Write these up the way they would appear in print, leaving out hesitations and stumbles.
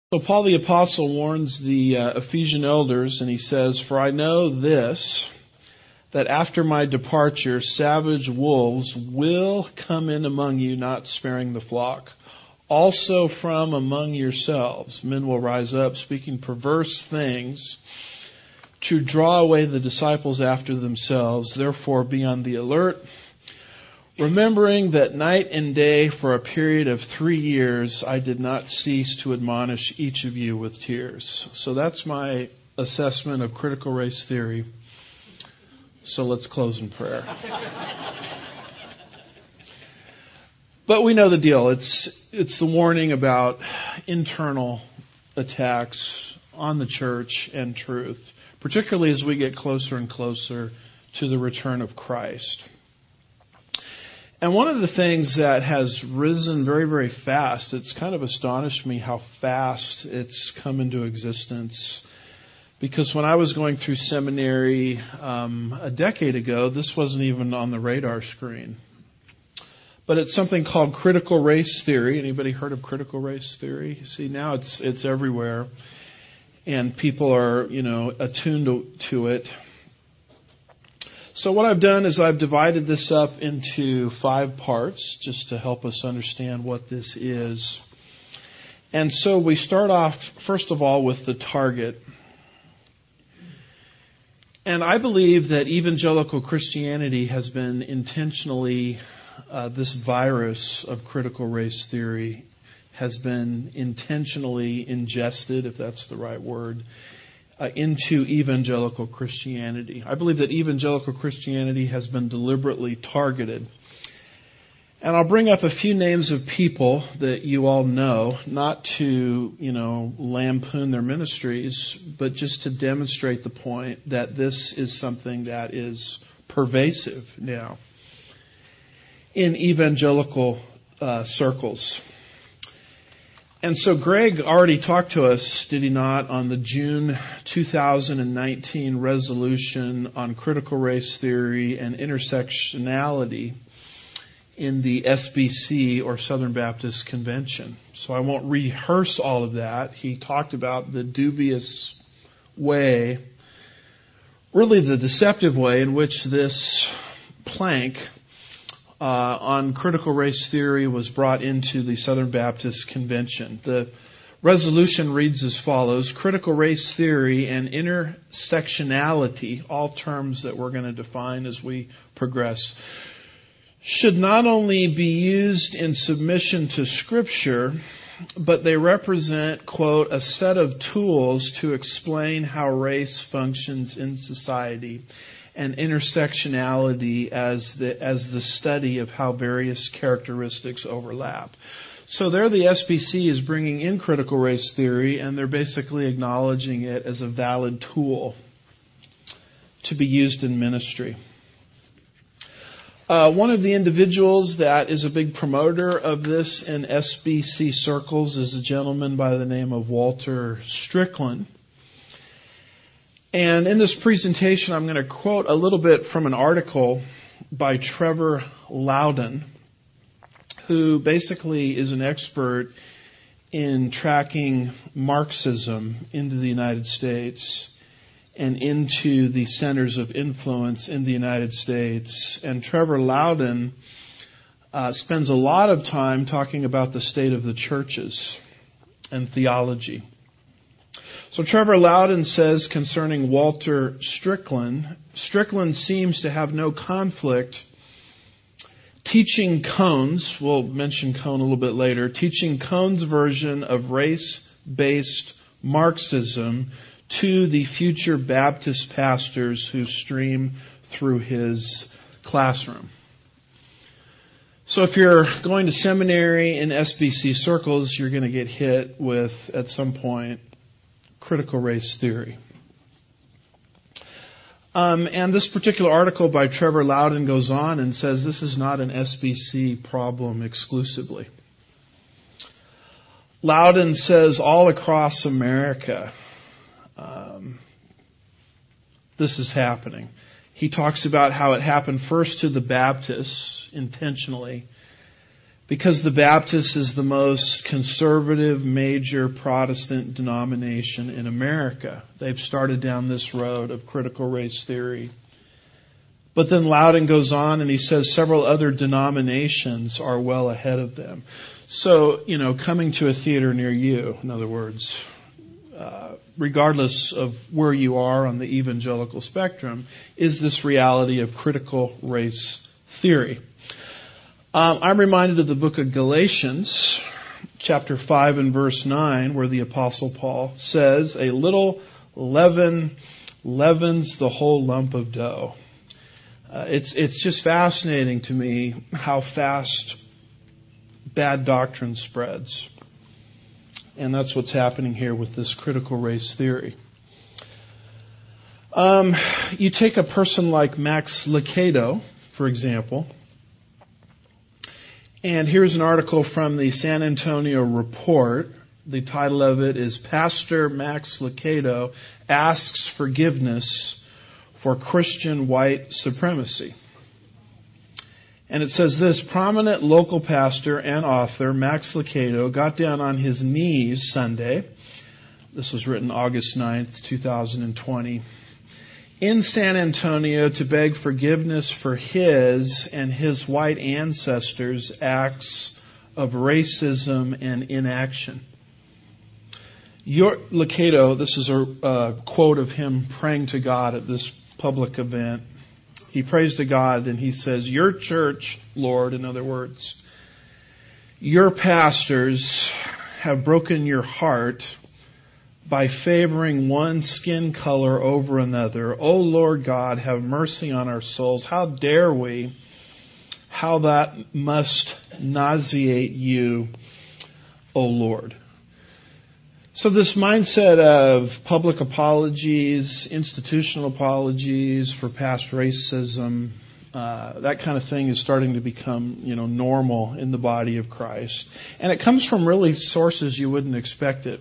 So Paul the Apostle warns the Ephesian elders, and he says, "For I know this, that after my departure, savage wolves will come in among you, not sparing the flock. Also from among yourselves, men will rise up, speaking perverse things, to draw away the disciples after themselves. Therefore be on the alert, remembering that night and day for a period of 3 years, I did not cease to admonish each of you with tears." So that's my assessment of critical race theory. So let's close in prayer. But we know the deal. It's the warning about internal attacks on the church and truth, particularly as we get closer and closer to the return of Christ. And one of the things that has risen very, very fast, it's kind of astonished me how fast it's come into existence. Because when I was going through seminary a decade ago, this wasn't even on the radar screen. But it's something called critical race theory. Anybody heard of critical race theory? See, now it's everywhere. And people are, attuned to it. So what I've done is I've divided this up into 5 parts just to help us understand what this is. And so we start off, first of all, with the target. And I believe that evangelical Christianity has been intentionally, this virus of critical race theory has been intentionally ingested, if that's the right word, into evangelical Christianity. I believe that evangelical Christianity has been deliberately targeted. And I'll bring up a few names of people that you all know, not to, lampoon their ministries, but just to demonstrate the point that this is something that is pervasive now in evangelical circles. And so Greg already talked to us, did he not, on the June 2019 resolution on critical race theory and intersectionality in the SBC, or Southern Baptist Convention. So I won't rehearse all of that. He talked about the dubious way, really the deceptive way in which this plank on critical race theory was brought into the Southern Baptist Convention. The resolution reads as follows: critical race theory and intersectionality, all terms that we're going to define as we progress, should not only be used in submission to Scripture, but they represent, quote, a set of tools to explain how race functions in society, and intersectionality as the study of how various characteristics overlap. So there the SBC is bringing in critical race theory, and they're basically acknowledging it as a valid tool to be used in ministry. One of the individuals that is a big promoter of this in SBC circles is a gentleman by the name of Walter Strickland. And in this presentation, I'm going to quote a little bit from an article by Trevor Loudon, who basically is an expert in tracking Marxism into the United States and into the centers of influence in the United States. And Trevor Loudon spends a lot of time talking about the state of the churches and theology. So Trevor Loudon says concerning Walter Strickland seems to have no conflict teaching Cone's, we'll mention Cone a little bit later, teaching Cone's version of race-based Marxism to the future Baptist pastors who stream through his classroom. So if you're going to seminary in SBC circles, you're going to get hit with, at some point, critical race theory. And this particular article by Trevor Loudon goes on and says this is not an SBC problem exclusively. Loudon says all across America, this is happening. He talks about how it happened first to the Baptists intentionally, because the Baptist is the most conservative major Protestant denomination in America. They've started down this road of critical race theory. But then Loudon goes on and he says several other denominations are well ahead of them. So, coming to a theater near you, in other words, regardless of where you are on the evangelical spectrum, is this reality of critical race theory. I'm reminded of the book of Galatians, chapter 5 and verse 9, where the Apostle Paul says, "A little leaven leavens the whole lump of dough." It's just fascinating to me how fast bad doctrine spreads. And that's what's happening here with this critical race theory. You take a person like Max Lucado, for example, and here's an article from the San Antonio Report. The title of it is "Pastor Max Lucado Asks Forgiveness for Christian White Supremacy." And it says this: prominent local pastor and author Max Lucado got down on his knees Sunday. This was written August 9th, 2020. In San Antonio to beg forgiveness for his and his white ancestors' acts of racism and inaction. Lucado, this is a quote of him praying to God at this public event. He prays to God and he says, "Your church, Lord," in other words, "your pastors have broken your heart by favoring one skin color over another. O Lord God, have mercy on our souls. How dare we? How that must nauseate you, O Lord." So this mindset of public apologies, institutional apologies for past racism, that kind of thing is starting to become, normal in the body of Christ. And it comes from really sources you wouldn't expect it.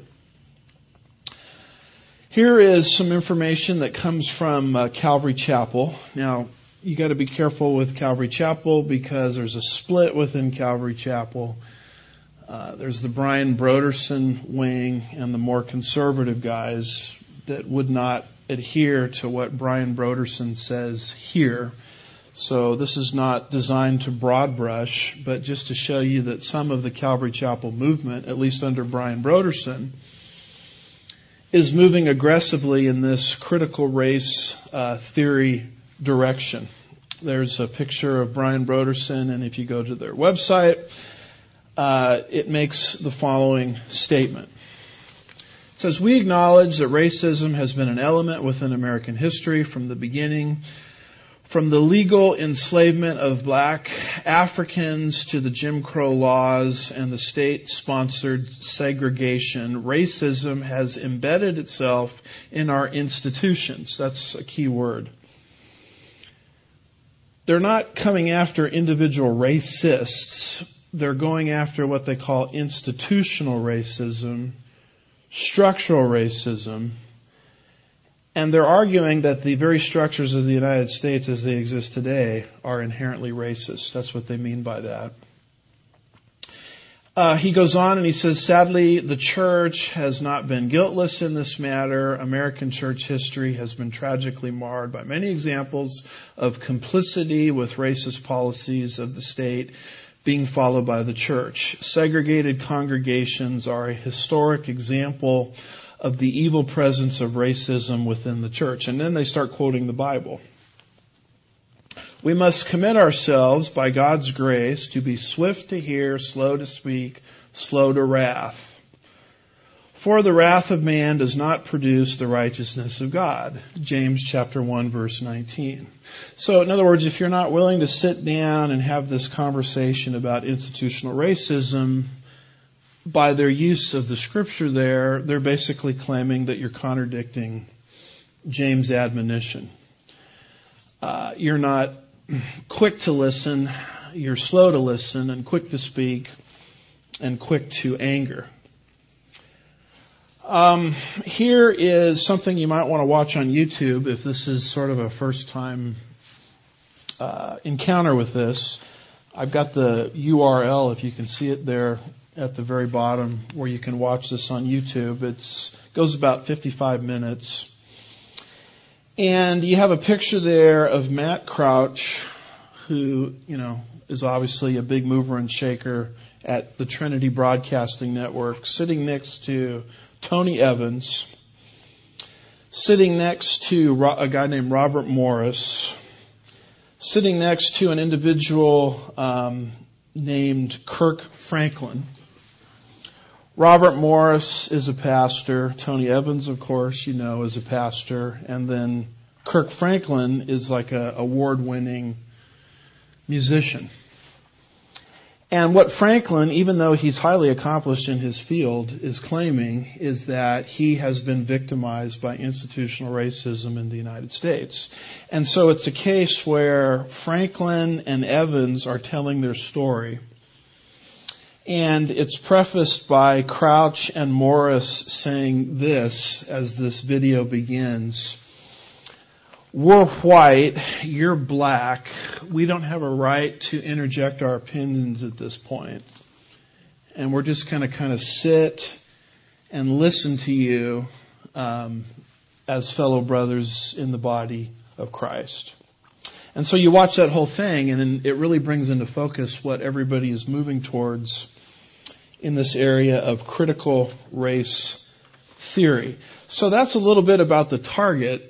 Here is some information that comes from Calvary Chapel. Now, you got to be careful with Calvary Chapel because there's a split within Calvary Chapel. There's the Brian Broderson wing and the more conservative guys that would not adhere to what Brian Broderson says here. So this is not designed to broad brush, but just to show you that some of the Calvary Chapel movement, at least under Brian Broderson, is moving aggressively in this critical race theory direction. There's a picture of Brian Broderson, and if you go to their website, it makes the following statement. It says, "We acknowledge that racism has been an element within American history from the beginning. From the legal enslavement of black Africans to the Jim Crow laws and the state-sponsored segregation, racism has embedded itself in our institutions." That's a key word. They're not coming after individual racists. They're going after what they call institutional racism, structural racism, and they're arguing that the very structures of the United States as they exist today are inherently racist. That's what they mean by that. He goes on and he says, "Sadly, the church has not been guiltless in this matter. American church history has been tragically marred by many examples of complicity with racist policies of the state being followed by the church. Segregated congregations are a historic example of the evil presence of racism within the church." And then they start quoting the Bible. "We must commit ourselves by God's grace to be swift to hear, slow to speak, slow to wrath. For the wrath of man does not produce the righteousness of God." James chapter 1 verse 19. So in other words, if you're not willing to sit down and have this conversation about institutional racism, by their use of the scripture there, they're basically claiming that you're contradicting James' admonition. You're not quick to listen, you're slow to listen and quick to speak and quick to anger. Here is something you might want to watch on YouTube if this is sort of a first time encounter with this. I've got the URL, if you can see it there at the very bottom, where you can watch this on YouTube. It goes about 55 minutes. And you have a picture there of Matt Crouch, who, is obviously a big mover and shaker at the Trinity Broadcasting Network, sitting next to Tony Evans, sitting next to a guy named Robert Morris, sitting next to an individual named Kirk Franklin. Robert Morris is a pastor. Tony Evans, of course, is a pastor. And then Kirk Franklin is like a award-winning musician. And what Franklin, even though he's highly accomplished in his field, is claiming is that he has been victimized by institutional racism in the United States. And so it's a case where Franklin and Evans are telling their story. And it's prefaced by Crouch and Morris saying this as this video begins. We're white, you're black. We don't have a right to interject our opinions at this point. And we're just going to kind of sit and listen to you as fellow brothers in the body of Christ. And so you watch that whole thing, and it really brings into focus what everybody is moving towards in this area of critical race theory. So that's a little bit about the target.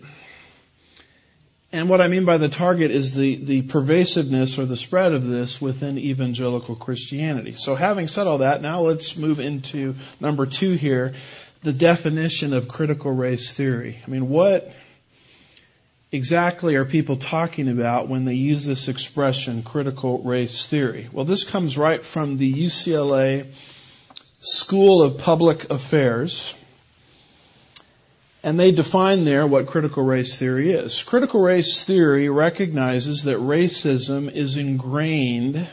And what I mean by the target is the pervasiveness or the spread of this within evangelical Christianity. So having said all that, now let's move into number 2 here, the definition of critical race theory. I mean, what exactly are people talking about when they use this expression, critical race theory? Well, this comes right from the UCLA School of Public Affairs. And they define there what critical race theory is. Critical race theory recognizes that racism is ingrained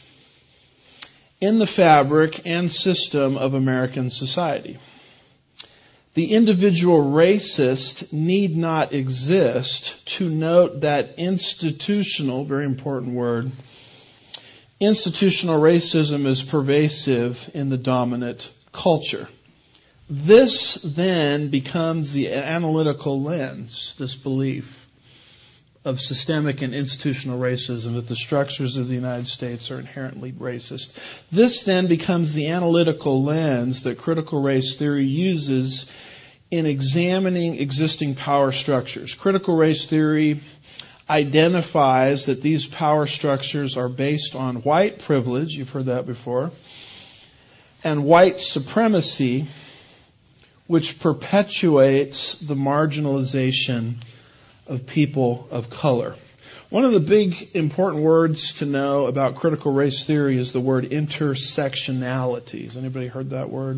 in the fabric and system of American society. The individual racist need not exist to note that institutional, very important word, institutional racism is pervasive in the dominant culture. This then becomes the analytical lens, this belief of systemic and institutional racism, that the structures of the United States are inherently racist. This then becomes the analytical lens that critical race theory uses in examining existing power structures. Critical race theory identifies that these power structures are based on white privilege, you've heard that before, and white supremacy, which perpetuates the marginalization of people of color. One of the big important words to know about critical race theory is the word intersectionality. Has anybody heard that word?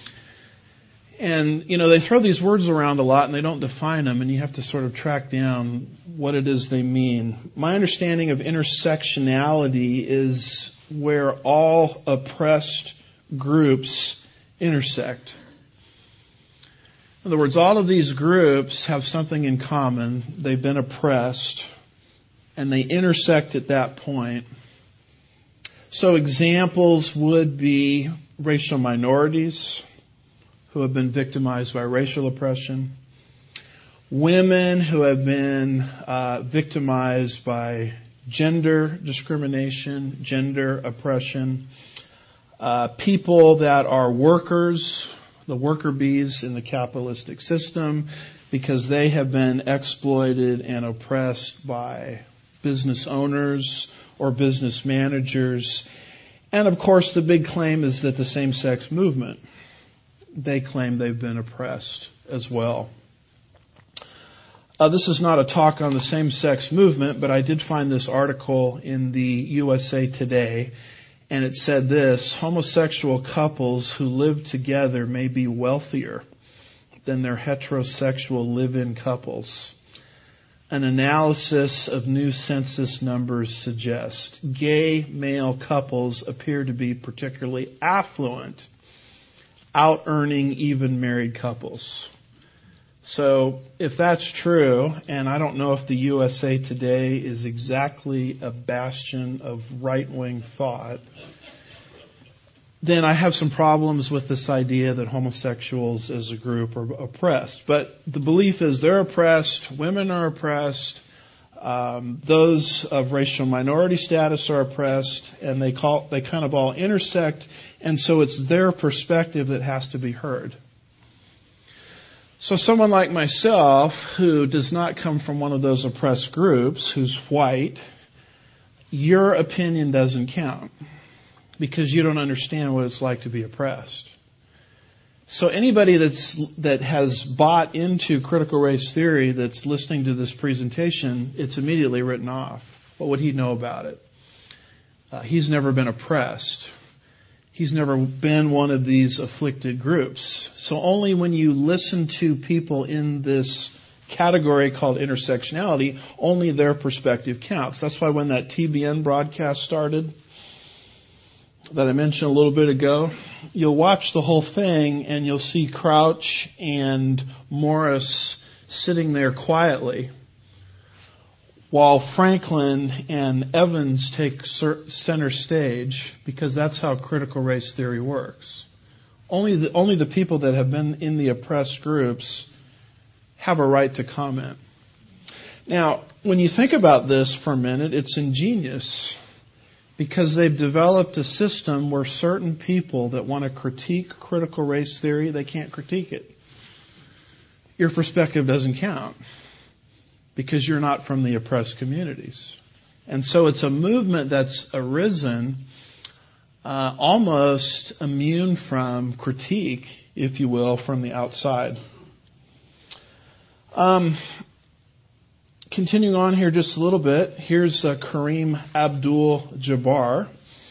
And, they throw these words around a lot and they don't define them, and you have to sort of track down what it is they mean. My understanding of intersectionality is where all oppressed groups intersect. In other words, all of these groups have something in common. They've been oppressed, and they intersect at that point. So examples would be racial minorities who have been victimized by racial oppression, women who have been victimized by gender discrimination, gender oppression, people that are workers, the worker bees in the capitalistic system, because they have been exploited and oppressed by business owners or business managers. And of course, the big claim is that the same-sex movement, they claim they've been oppressed as well. This is not a talk on the same-sex movement, but I did find this article in the USA Today, and it said this: homosexual couples who live together may be wealthier than their heterosexual live-in couples. An analysis of new census numbers suggests gay male couples appear to be particularly affluent, out-earning even married couples. So if that's true, and I don't know if the USA Today is exactly a bastion of right-wing thought, then I have some problems with this idea that homosexuals as a group are oppressed. But the belief is they're oppressed, women are oppressed, those of racial minority status are oppressed, and they kind of all intersect, and so it's their perspective that has to be heard. So someone like myself, who does not come from one of those oppressed groups, who's white, your opinion doesn't count because you don't understand what it's like to be oppressed. So anybody that has bought into critical race theory that's listening to this presentation, it's immediately written off. What would he know about it? He's never been oppressed. He's never been one of these afflicted groups. So only when you listen to people in this category called intersectionality, only their perspective counts. That's why when that TBN broadcast started, that I mentioned a little bit ago, you'll watch the whole thing and you'll see Crouch and Morris sitting there quietly while Franklin and Evans take center stage, because that's how critical race theory works. Only the people that have been in the oppressed groups have a right to comment. Now, when you think about this for a minute, it's ingenious, because they've developed a system where certain people that want to critique critical race theory, they can't critique it. Your perspective doesn't count, because you're not from the oppressed communities. And so it's a movement that's arisen almost immune from critique, if you will, from the outside. Continuing on here just a little bit, here's Kareem Abdul-Jabbar.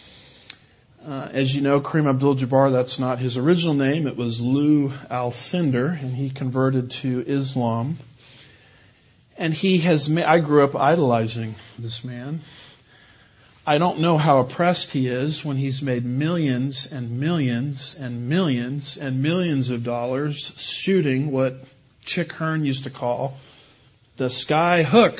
As you know, Kareem Abdul-Jabbar, that's not his original name. It was Lou Alcindor, and he converted to Islam. And I grew up idolizing this man. I don't know how oppressed he is when he's made millions and millions and millions and millions of dollars shooting what Chick Hearn used to call the sky hook.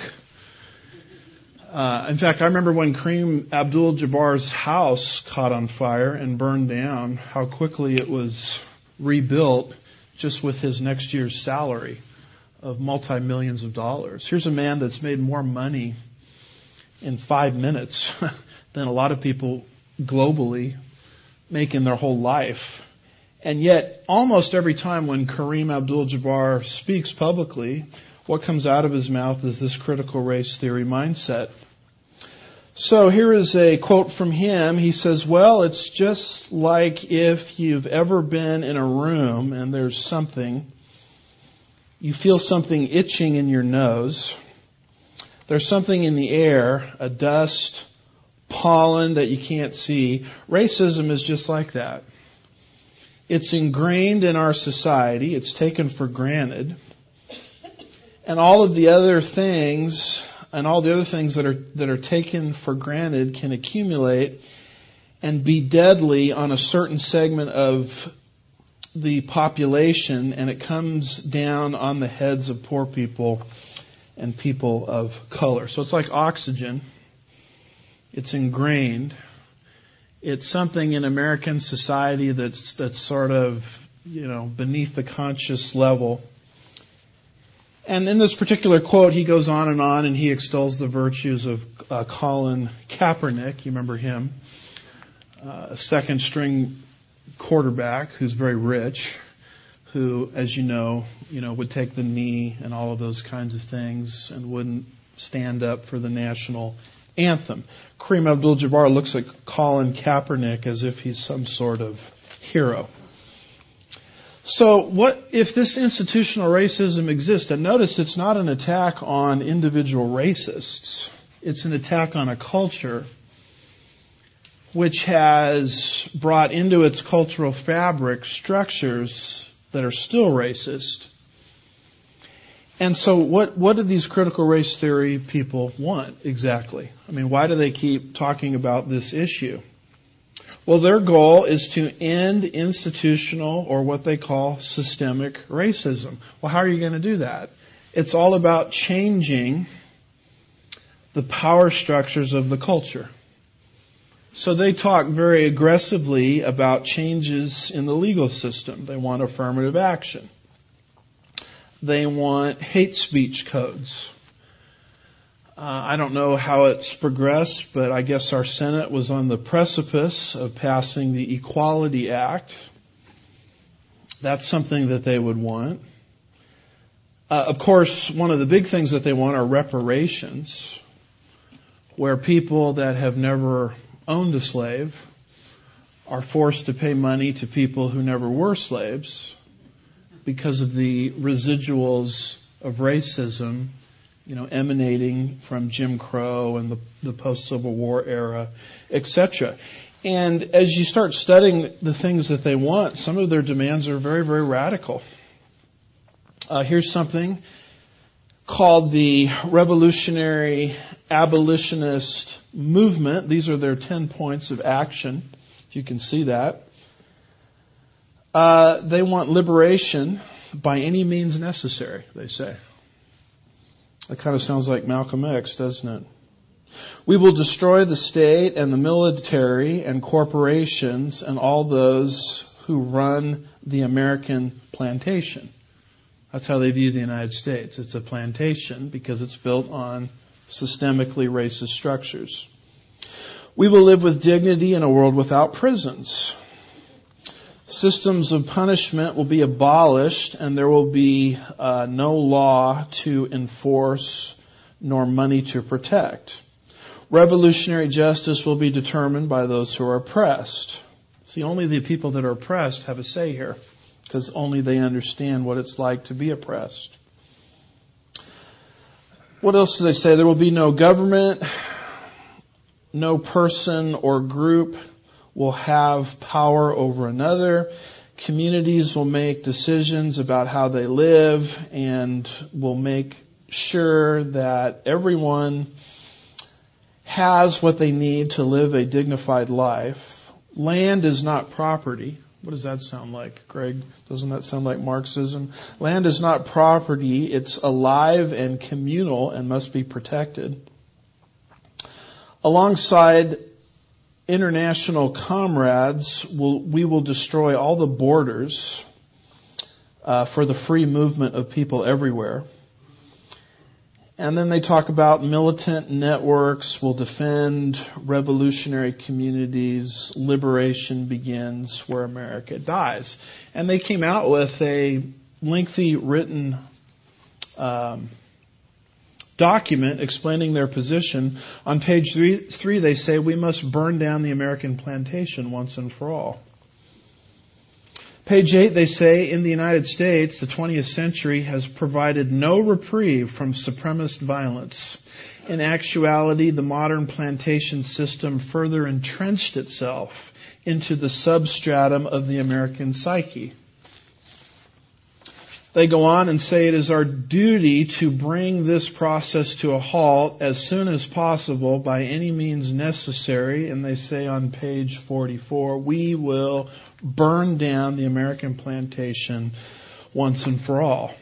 In fact, I remember when Kareem Abdul-Jabbar's house caught on fire and burned down, how quickly it was rebuilt just with his next year's salary of multi-millions of dollars. Here's a man that's made more money in 5 minutes than a lot of people globally make in their whole life. And yet, almost every time when Kareem Abdul-Jabbar speaks publicly, what comes out of his mouth is this critical race theory mindset. So here is a quote from him. He says, well, it's just like if you've ever been in a room and there's something, you feel something itching in your nose. There's something in the air, a dust, pollen that you can't see. Racism is just like that. It's ingrained in our society. It's taken for granted. And all the other things that are taken for granted can accumulate and be deadly on a certain segment of the population, and it comes down on the heads of poor people and people of color. So it's like oxygen. It's ingrained. It's something in American society that's sort of, beneath the conscious level. And in this particular quote, he goes on and he extols the virtues of Colin Kaepernick. You remember him? A second string quarterback who's very rich, who, as you know, would take the knee and all of those kinds of things and wouldn't stand up for the national anthem. Kareem Abdul-Jabbar looks at Colin Kaepernick as if he's some sort of hero. So what if this institutional racism exists? And notice it's not an attack on individual racists. It's an attack on a culture which has brought into its cultural fabric structures that are still racist. And so what do these critical race theory people want exactly? I mean, why do they keep talking about this issue? Well, their goal is to end institutional, or what they call systemic racism. Well, how are you going to do that? It's all about changing the power structures of the culture. So they talk very aggressively about changes in the legal system. They want affirmative action. They want hate speech codes. I don't know how it's progressed, but I guess our Senate was on the precipice of passing the Equality Act. That's something that they would want. Of course, one of the big things that they want are reparations, where people that have never owned a slave are forced to pay money to people who never were slaves because of the residuals of racism, emanating from Jim Crow and the post-Civil War era, etc. And as you start studying the things that they want, some of their demands are very, very radical. Here's something called the Revolutionary Abolitionist Movement. These are their 10 points of action, if you can see that. They want liberation by any means necessary, they say. That kind of sounds like Malcolm X, doesn't it? We will destroy the state and the military and corporations and all those who run the American plantation. That's how they view the United States. It's a plantation because it's built on systemically racist structures. We will live with dignity in a world without prisons. Systems of punishment will be abolished, and there will be no law to enforce nor money to protect. Revolutionary justice will be determined by those who are oppressed. See, only the people that are oppressed have a say here, because only they understand what it's like to be oppressed. What else do they say? There will be no government, no person or group will have power over another. Communities will make decisions about how they live and will make sure that everyone has what they need to live a dignified life. Land is not property. What does that sound like, Greg? Doesn't that sound like Marxism? Land is not property. It's alive and communal and must be protected. Alongside international comrades, we will destroy all the borders for the free movement of people everywhere. And then they talk about militant networks will defend revolutionary communities. Liberation begins where America dies. And they came out with a lengthy written document explaining their position. On page 3, they say we must burn down the American plantation once and for all. Page 8, they say, in the United States, the 20th century has provided no reprieve from supremacist violence. In actuality, the modern plantation system further entrenched itself into the substratum of the American psyche. They go on and say it is our duty to bring this process to a halt as soon as possible by any means necessary. And they say on page 44, we will burn down the American plantation once and for all.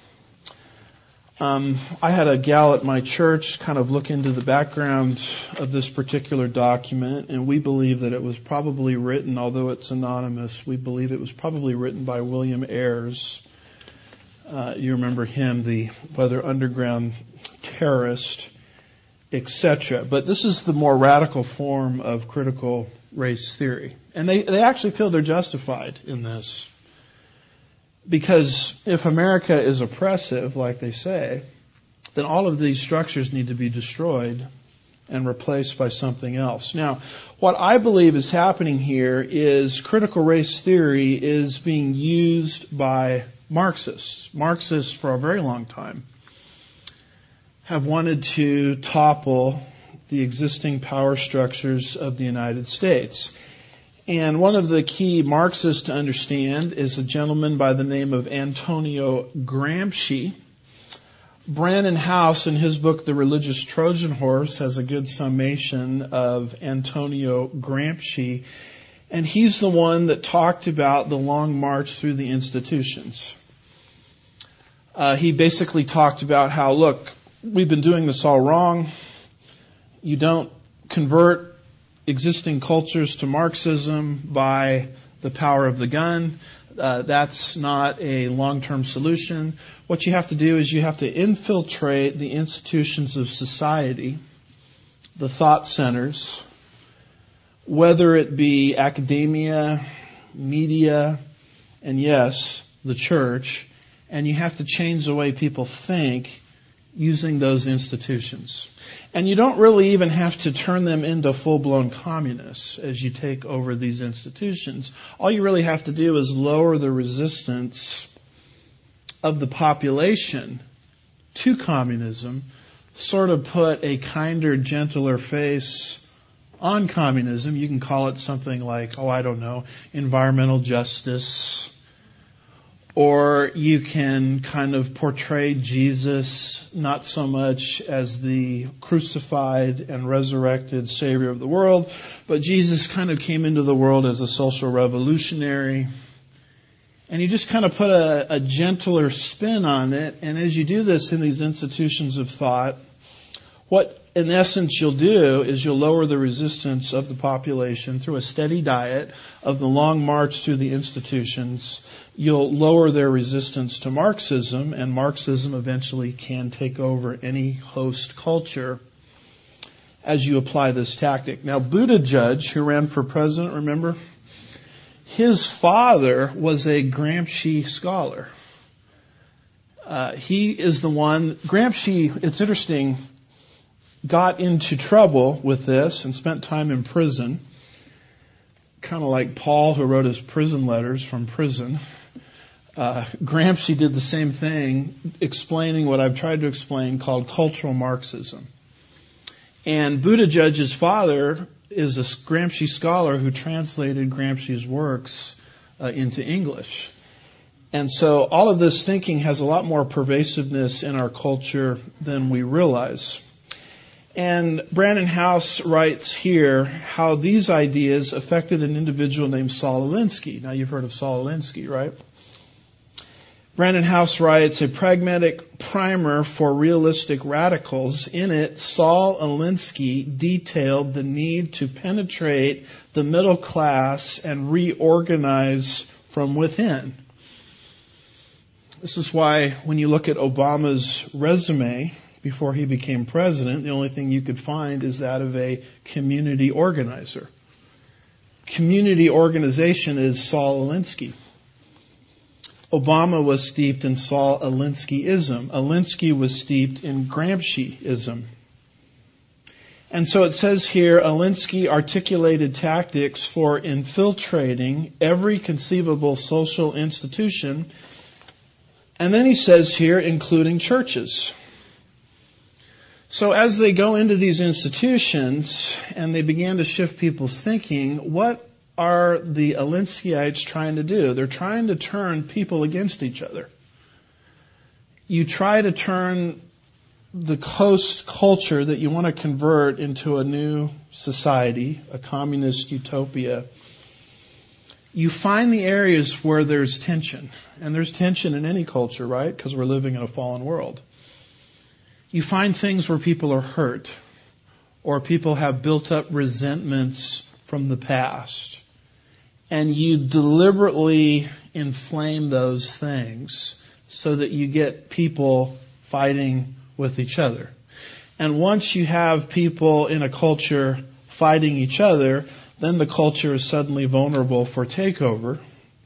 I had a gal at my church kind of look into the background of this particular document, and we believe that it was probably written, although it's anonymous, we believe it was probably written by William Ayres. You remember him, the whether underground terrorist, etc. But this is the more radical form of critical race theory. And they actually feel they're justified in this. Because if America is oppressive, like they say, then all of these structures need to be destroyed and replaced by something else. Now, what I believe is happening here is critical race theory is being used by Marxists. Marxists, for a very long time, have wanted to topple the existing power structures of the United States. And one of the key Marxists to understand is a gentleman by the name of Antonio Gramsci. Brannon House, in his book, The Religious Trojan Horse, has a good summation of Antonio Gramsci. And he's the one that talked about the long march through the institutions. He basically talked about how, look, we've been doing this all wrong. You don't convert existing cultures to Marxism by the power of the gun. That's not a long-term solution. What you have to do is you have to infiltrate the institutions of society, the thought centers, whether it be academia, media, and yes, the church, and you have to change the way people think using those institutions. And you don't really even have to turn them into full-blown communists as you take over these institutions. All you really have to do is lower the resistance of the population to communism, sort of put a kinder, gentler face on communism. You can call it something like, environmental justice. Or you can kind of portray Jesus not so much as the crucified and resurrected Savior of the world, but Jesus kind of came into the world as a social revolutionary. And you just kind of put a gentler spin on it. And as you do this in these institutions of thought, what in essence you'll do is you'll lower the resistance of the population through a steady diet of the long march through the institutions. You'll lower their resistance to Marxism, and Marxism eventually can take over any host culture as you apply this tactic. Now, Buttigieg, who ran for president, remember? His father was a Gramsci scholar. He is the one, Gramsci, it's interesting, got into trouble with this and spent time in prison. Kind of like Paul, who wrote his prison letters from prison. Gramsci did the same thing, explaining what I've tried to explain, called cultural Marxism. And Buttigieg's father is a Gramsci scholar who translated Gramsci's works into English. And so all of this thinking has a lot more pervasiveness in our culture than we realize. And Brandon House writes here how these ideas affected an individual named Saul Alinsky. Now you've heard of Saul Alinsky, right? Brandon House writes, a pragmatic primer for realistic radicals. In it, Saul Alinsky detailed the need to penetrate the middle class and reorganize from within. This is why when you look at Obama's resume before he became president, the only thing you could find is that of a community organizer. Community organization is Saul Alinsky. Obama was steeped in Saul Alinskyism. Alinsky was steeped in Gramsciism. And so it says here, Alinsky articulated tactics for infiltrating every conceivable social institution. And then he says here, including churches. So as they go into these institutions and they began to shift people's thinking, what are the Alinskyites trying to do? They're trying to turn people against each other. You try to turn the host culture that you want to convert into a new society, a communist utopia. You find the areas where there's tension. And there's tension in any culture, right? Because we're living in a fallen world. You find things where people are hurt, or people have built up resentments from the past. And you deliberately inflame those things so that you get people fighting with each other. And once you have people in a culture fighting each other, then the culture is suddenly vulnerable for takeover,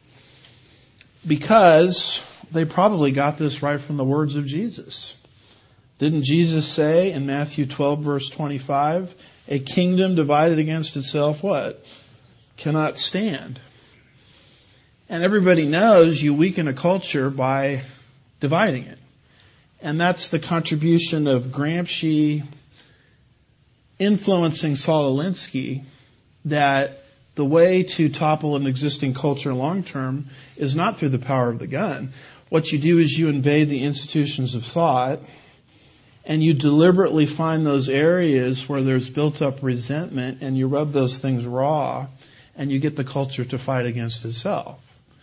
because they probably got this right from the words of Jesus. Didn't Jesus say in Matthew 12 verse 25, a kingdom divided against itself, what? Cannot stand. And everybody knows you weaken a culture by dividing it. And that's the contribution of Gramsci influencing Saul Alinsky, that the way to topple an existing culture long term is not through the power of the gun. What you do is you invade the institutions of thought, and you deliberately find those areas where there's built up resentment, and you rub those things raw, and you get the culture to fight against itself.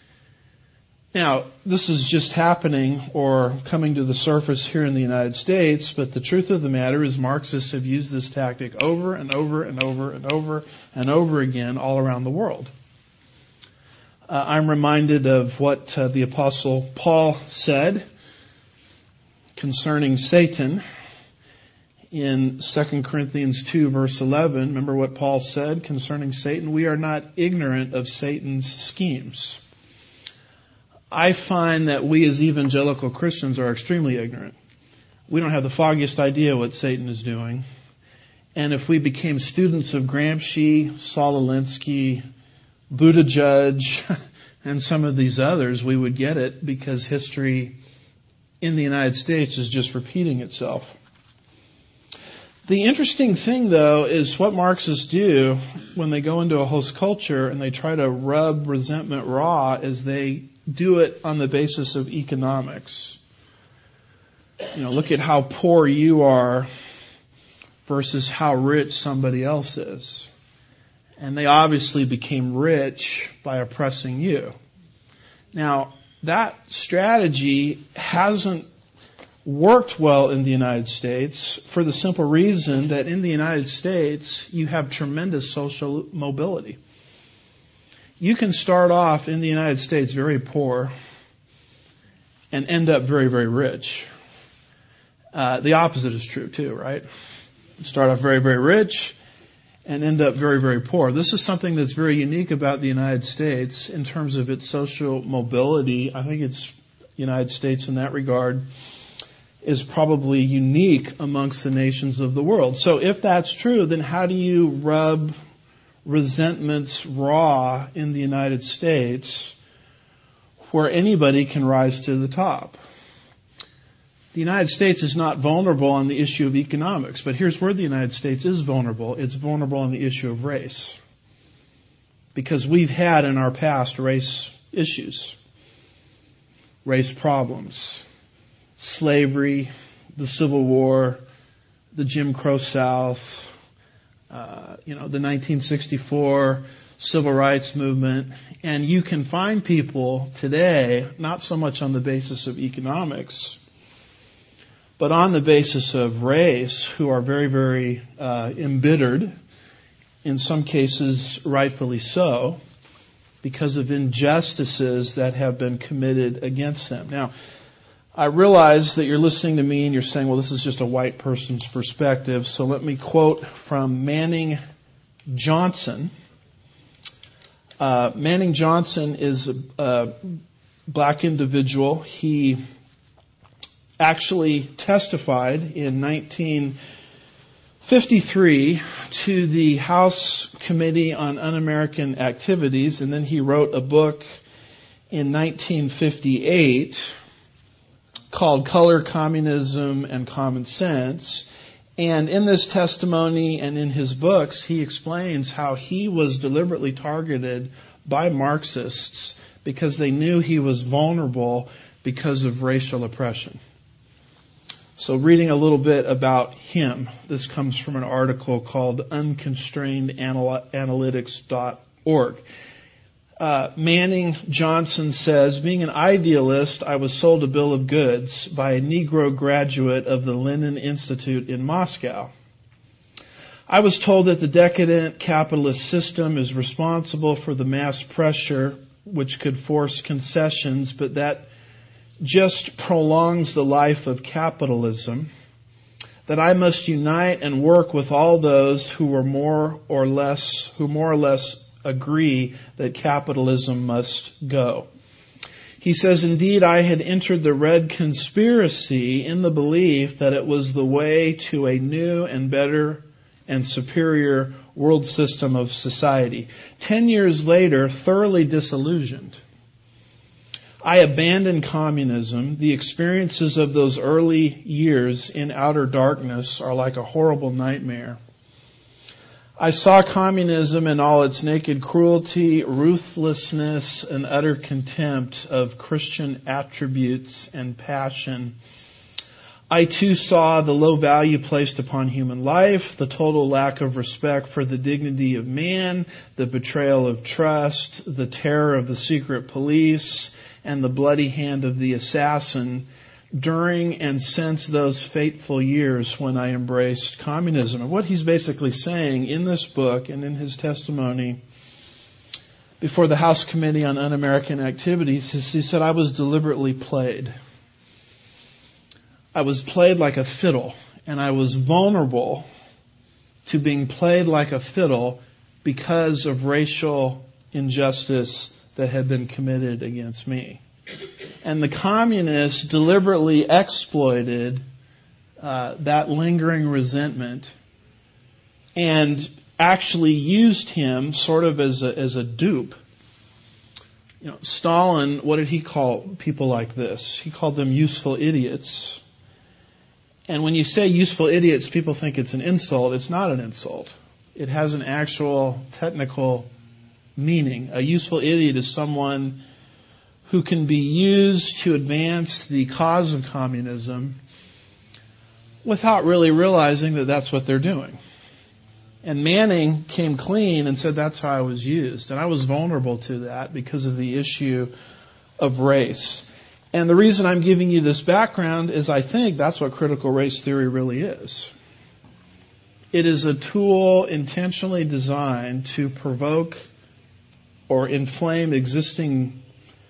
Now, this is just happening or coming to the surface here in the United States, but the truth of the matter is Marxists have used this tactic over and over and over and over and over again all around the world. I'm reminded of what the Apostle Paul said concerning Satan in 2 Corinthians 2 verse 11. Remember what Paul said concerning Satan? We are not ignorant of Satan's schemes. I find that we as evangelical Christians are extremely ignorant. We don't have the foggiest idea what Satan is doing. And if we became students of Gramsci, Saul Alinsky, Buttigieg, and some of these others, we would get it because history in the United States is just repeating itself. The interesting thing, though, is what Marxists do when they go into a host culture and they try to rub resentment raw is they do it on the basis of economics. Look at how poor you are versus how rich somebody else is. And they obviously became rich by oppressing you. Now, that strategy hasn't worked well in the United States for the simple reason that in the United States, you have tremendous social mobility. You can start off in the United States very poor and end up very, very rich. The opposite is true too, right? Start off very, very rich and end up very, very poor. This is something that's very unique about the United States in terms of its social mobility. I think it's United States in that regard is probably unique amongst the nations of the world. So if that's true, then how do you rub resentments raw in the United States where anybody can rise to the top? The United States is not vulnerable on the issue of economics, but here's where the United States is vulnerable. It's vulnerable on the issue of race. Because we've had in our past race issues, race problems, slavery, the Civil War, the Jim Crow South, the 1964 Civil Rights Movement. And you can find people today, not so much on the basis of economics, but on the basis of race, who are very, very embittered, in some cases rightfully so, because of injustices that have been committed against them. Now, I realize that you're listening to me and you're saying, well, this is just a white person's perspective, so let me quote from Manning Johnson. Manning Johnson is a black individual. He actually testified in 1953 to the House Committee on Un-American Activities, and then he wrote a book in 1958 called Color, Communism, and Common Sense. And in this testimony and in his books, he explains how he was deliberately targeted by Marxists because they knew he was vulnerable because of racial oppression. So reading a little bit about him, this comes from an article called unconstrainedanalytics.org. Manning Johnson says, being an idealist, I was sold a bill of goods by a Negro graduate of the Lenin Institute in Moscow. I was told that the decadent capitalist system is responsible for the mass pressure which could force concessions, but that just prolongs the life of capitalism, that I must unite and work with all those who more or less agree that capitalism must go. He says, indeed, I had entered the Red Conspiracy in the belief that it was the way to a new and better and superior world system of society. 10 years later, thoroughly disillusioned, I abandoned communism. The experiences of those early years in outer darkness are like a horrible nightmare. I saw communism in all its naked cruelty, ruthlessness, and utter contempt of Christian attributes and passion. I too saw the low value placed upon human life, the total lack of respect for the dignity of man, the betrayal of trust, the terror of the secret police, and the bloody hand of the assassin during and since those fateful years when I embraced communism. And what he's basically saying in this book and in his testimony before the House Committee on Un-American Activities is he said, I was deliberately played. I was played like a fiddle, and I was vulnerable to being played like a fiddle because of racial injustice that had been committed against me. And the communists deliberately exploited that lingering resentment and actually used him sort of as a dupe. You know, Stalin, what did he call people like this? He called them useful idiots. And when you say useful idiots, people think it's an insult. It's not an insult. It has an actual technical meaning. A useful idiot is someone who can be used to advance the cause of communism without really realizing that that's what they're doing. And Manning came clean and said that's how I was used. And I was vulnerable to that because of the issue of race. And the reason I'm giving you this background is I think that's what critical race theory really is. It is a tool intentionally designed to provoke or inflame existing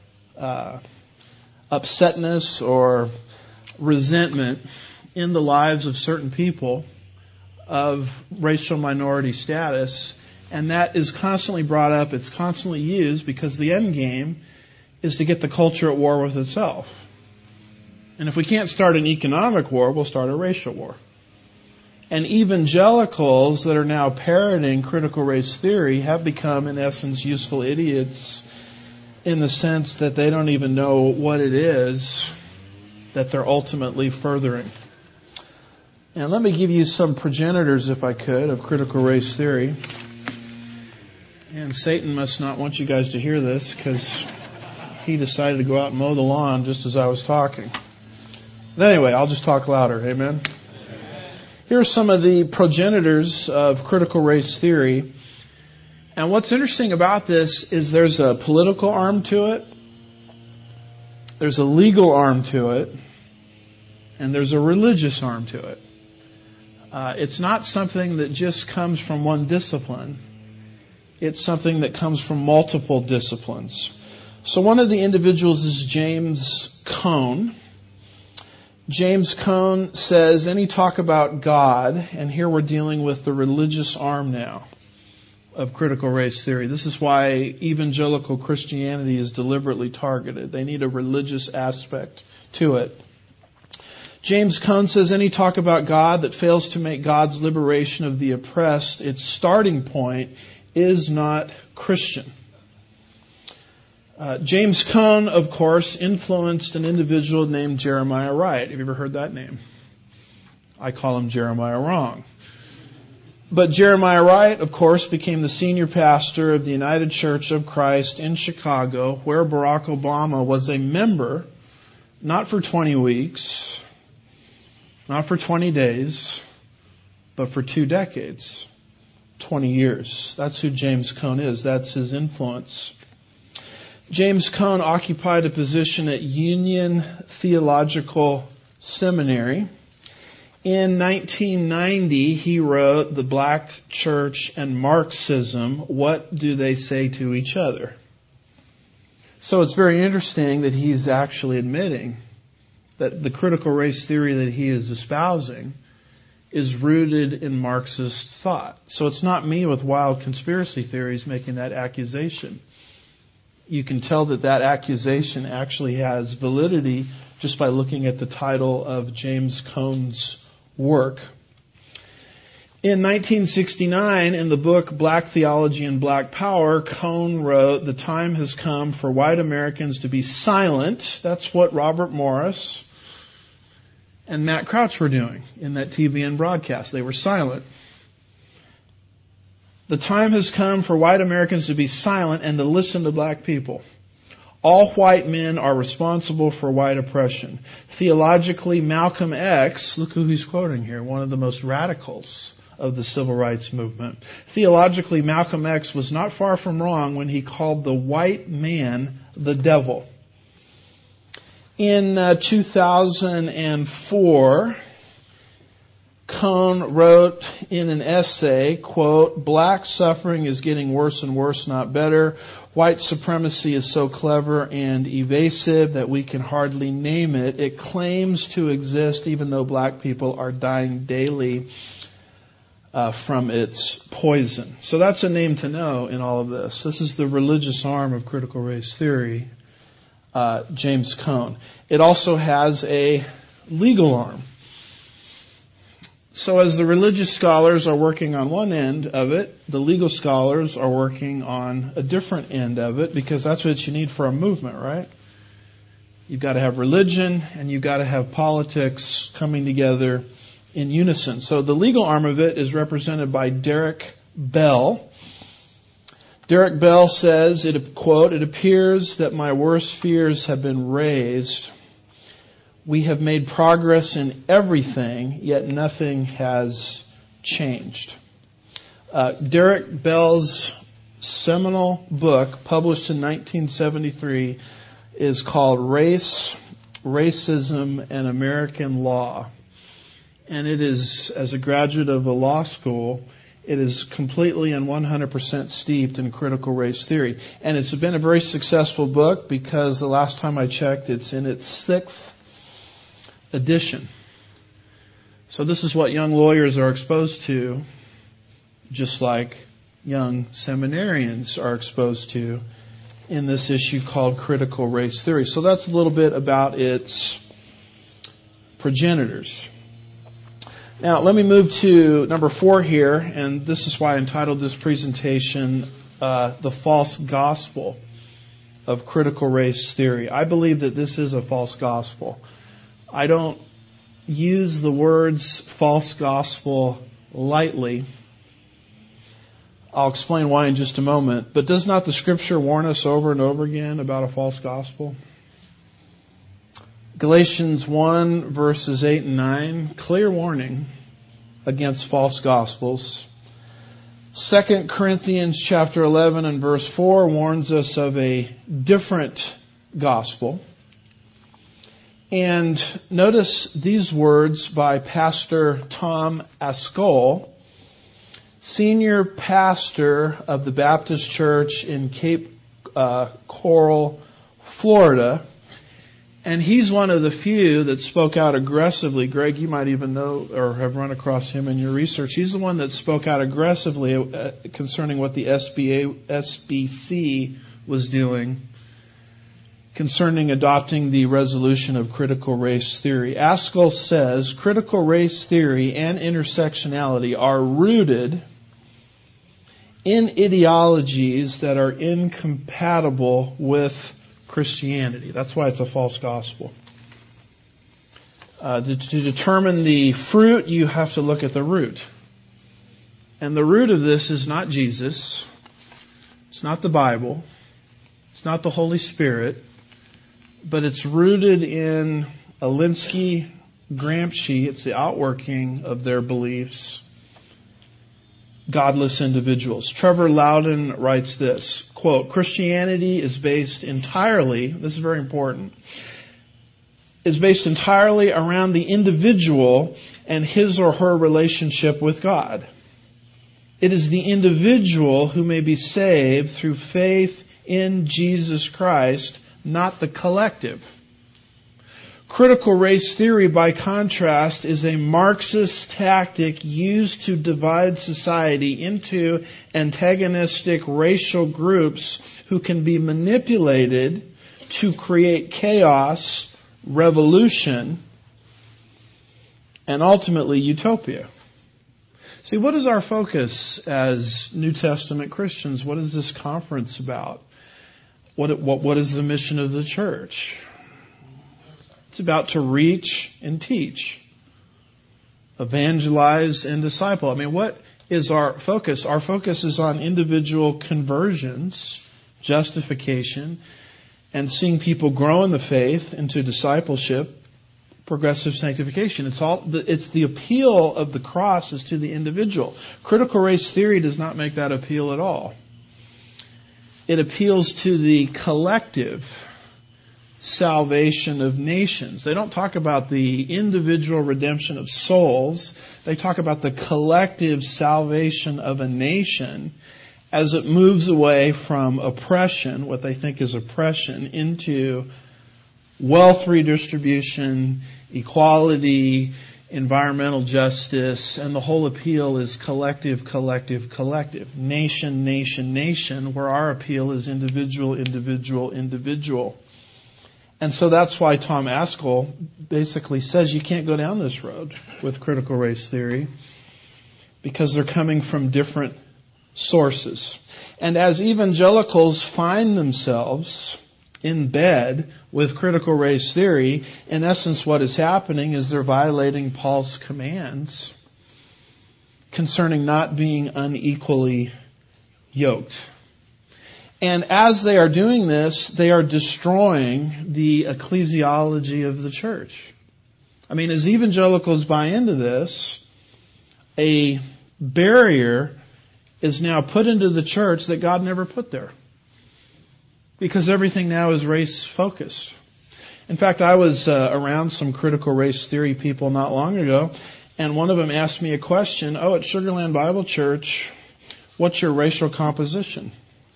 upsetness or resentment in the lives of certain people of racial minority status. And that is constantly brought up. It's constantly used because the end game is to get the culture at war with itself. And if we can't start an economic war, we'll start a racial war. And evangelicals that are now parroting critical race theory have become, in essence, useful idiots in the sense that they don't even know what it is that they're ultimately furthering. And let me give you some progenitors, if I could, of critical race theory. And Satan must not want you guys to hear this because he decided to go out and mow the lawn just as I was talking. But anyway, I'll just talk louder. Amen? Here are some of the progenitors of critical race theory. And what's interesting about this is there's a political arm to it, there's a legal arm to it, and there's a religious arm to it. It's not something that just comes from one discipline. It's something that comes from multiple disciplines. So one of the individuals is James Cone. James Cone says any talk about God, and here we're dealing with the religious arm now of critical race theory. This is why evangelical Christianity is deliberately targeted. They need a religious aspect to it. James Cone says any talk about God that fails to make God's liberation of the oppressed its starting point is not Christian. James Cone, of course, influenced an individual named Jeremiah Wright. Have you ever heard that name? I call him Jeremiah Wrong. But Jeremiah Wright, of course, became the senior pastor of the United Church of Christ in Chicago, where Barack Obama was a member, not for 20 weeks, not for 20 days, but for 2 decades, 20 years. That's who James Cone is. That's his influence. James Cone occupied a position at Union Theological Seminary. In 1990, he wrote The Black Church and Marxism, What Do They Say to Each Other? So it's very interesting that he's actually admitting that the critical race theory that he is espousing is rooted in Marxist thought. So it's not me with wild conspiracy theories making that accusation. You can tell that that accusation actually has validity just by looking at the title of James Cone's work. In 1969, in the book Black Theology and Black Power, Cone wrote, "The time has come for white Americans to be silent." That's what Robert Morris and Matt Crouch were doing in that TBN broadcast. They were silent. The time has come for white Americans to be silent and to listen to black people. All white men are responsible for white oppression. Theologically, Malcolm X, look who he's quoting here, one of the most radicals of the civil rights movement. Theologically, Malcolm X was not far from wrong when he called the white man the devil. In 2004, Cone wrote in an essay, quote, "Black suffering is getting worse and worse, not better. White supremacy is so clever and evasive that we can hardly name it. It claims to exist even though black people are dying daily from its poison." So that's a name to know in all of this. This is the religious arm of critical race theory, James Cone. It also has a legal arm. So as the religious scholars are working on one end of it, the legal scholars are working on a different end of it, because that's what you need for a movement, right? You've got to have religion and you've got to have politics coming together in unison. So the legal arm of it is represented by Derek Bell. Derek Bell says, quote, "It appears that my worst fears have been raised. We have made progress in everything, yet nothing has changed." Derek Bell's seminal book, published in 1973, is called Race, Racism, and American Law. And it is, as a graduate of a law school, it is completely and 100% steeped in critical race theory. And it's been a very successful book because the last time I checked, it's in its 6th edition. So this is what young lawyers are exposed to, just like young seminarians are exposed to in this issue called critical race theory. So that's a little bit about its progenitors. Now let me move to number 4 here, and this is why I entitled this presentation, The False Gospel of Critical Race Theory. I believe that this is a false gospel. I don't use the words false gospel lightly. I'll explain why in just a moment. But does not the Scripture warn us over and over again about a false gospel? Galatians 1 verses 8 and 9, clear warning against false gospels. 2 Corinthians chapter 11 and verse 4 warns us of a different gospel. And notice these words by Pastor Tom Ascol, senior pastor of the Baptist Church in Cape Coral, Florida. And he's one of the few that spoke out aggressively. Greg, you might even know or have run across him in your research. He's the one that spoke out aggressively concerning what the SBC was doing concerning adopting the resolution of critical race theory. Ascol says critical race theory and intersectionality are rooted in ideologies that are incompatible with Christianity. That's why it's a false gospel. To determine the fruit, you have to look at the root. And the root of this is not Jesus. It's not the Bible. It's not the Holy Spirit. But it's rooted in Alinsky, Gramsci. It's the outworking of their beliefs. Godless individuals. Trevor Loudon writes this, quote, "Christianity is based entirely," this is very important, "is based entirely around the individual and his or her relationship with God. It is the individual who may be saved through faith in Jesus Christ, not the collective. Critical race theory, by contrast, is a Marxist tactic used to divide society into antagonistic racial groups who can be manipulated to create chaos, revolution, and ultimately utopia." See, what is our focus as New Testament Christians? What is this conference about? What is the mission of the church? It's about to reach and teach, evangelize and disciple. I mean, what is our focus? Our focus is on individual conversions, justification, and seeing people grow in the faith into discipleship, progressive sanctification. It's the appeal of the cross is to the individual. Critical race theory does not make that appeal at all. It appeals to the collective salvation of nations. They don't talk about the individual redemption of souls. They talk about the collective salvation of a nation as it moves away from oppression, what they think is oppression, into wealth redistribution, equality, environmental justice, and the whole appeal is collective, collective, collective. Nation, nation, nation, where our appeal is individual, individual, individual. And so that's why Tom Ascol basically says you can't go down this road with critical race theory, because they're coming from different sources. And as evangelicals find themselves in bed with critical race theory, in essence what is happening is they're violating Paul's commands concerning not being unequally yoked. And as they are doing this, they are destroying the ecclesiology of the church. I mean, as evangelicals buy into this, a barrier is now put into the church that God never put there. Because everything now is race focused. In fact, I was around some critical race theory people not long ago, and one of them asked me a question, at Sugar Land Bible Church, what's your racial composition?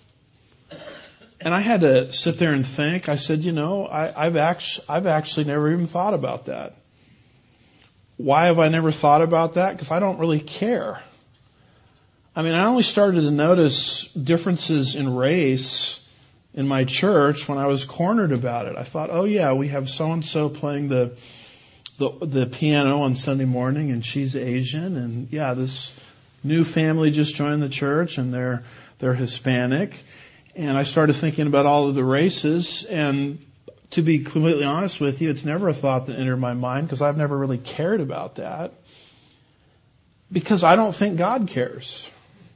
And I had to sit there and think. I said, I've actually never even thought about that. Why have I never thought about that? Because I don't really care. I mean, I only started to notice differences in race in my church when I was cornered about it. I thought, we have so-and-so playing the piano on Sunday morning, and she's Asian, and this new family just joined the church, and they're Hispanic. And I started thinking about all of the races, and to be completely honest with you, it's never a thought that entered my mind, because I've never really cared about that. Because I don't think God cares.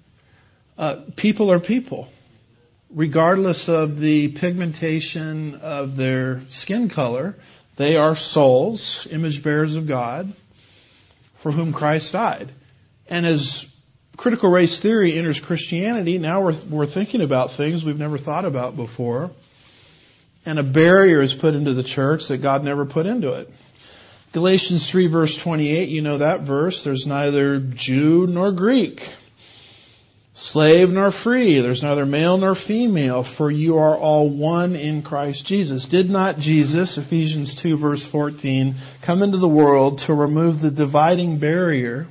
People are people, regardless of the pigmentation of their skin color. They are souls, image bearers of God, for whom Christ died. And as critical race theory enters Christianity, now we're thinking about things we've never thought about before. And a barrier is put into the church that God never put into it. Galatians 3 verse 28, you know that verse. There's neither Jew nor Greek, slave nor free. There's neither male nor female, for you are all one in Christ Jesus. Did not Jesus, Ephesians 2 verse 14, come into the world to remove the dividing barrier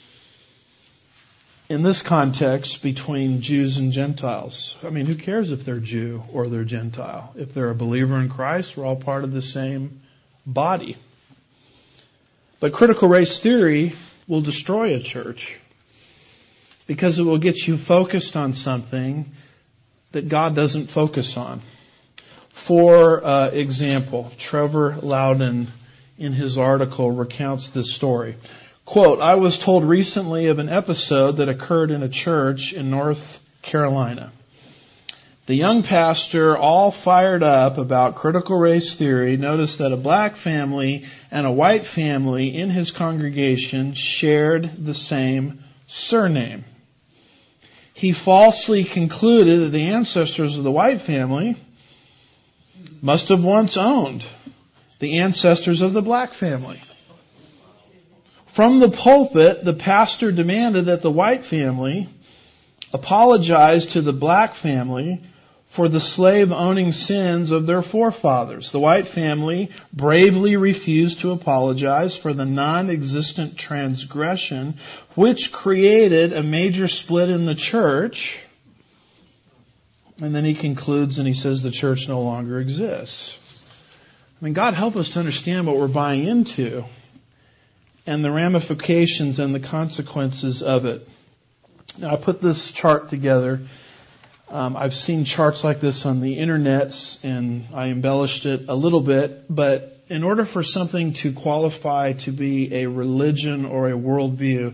in this context between Jews and Gentiles? I mean, who cares if they're Jew or they're Gentile? If they're a believer in Christ, we're all part of the same body. But critical race theory will destroy a church, because it will get you focused on something that God doesn't focus on. For example, Trevor Loudon in his article recounts this story. Quote, I was told recently of an episode that occurred in a church in North Carolina. The young pastor, all fired up about critical race theory, noticed that a black family and a white family in his congregation shared the same surname. He falsely concluded that the ancestors of the white family must have once owned the ancestors of the black family. From the pulpit, the pastor demanded that the white family apologize to the black family for the slave-owning sins of their forefathers. The white family bravely refused to apologize for the non-existent transgression which created a major split in the church. And then he concludes and he says the church no longer exists. I mean, God help us to understand what we're buying into and the ramifications and the consequences of it. Now, I put this chart together. I've seen charts like this on the internet, and I embellished it a little bit. But in order for something to qualify to be a religion or a worldview,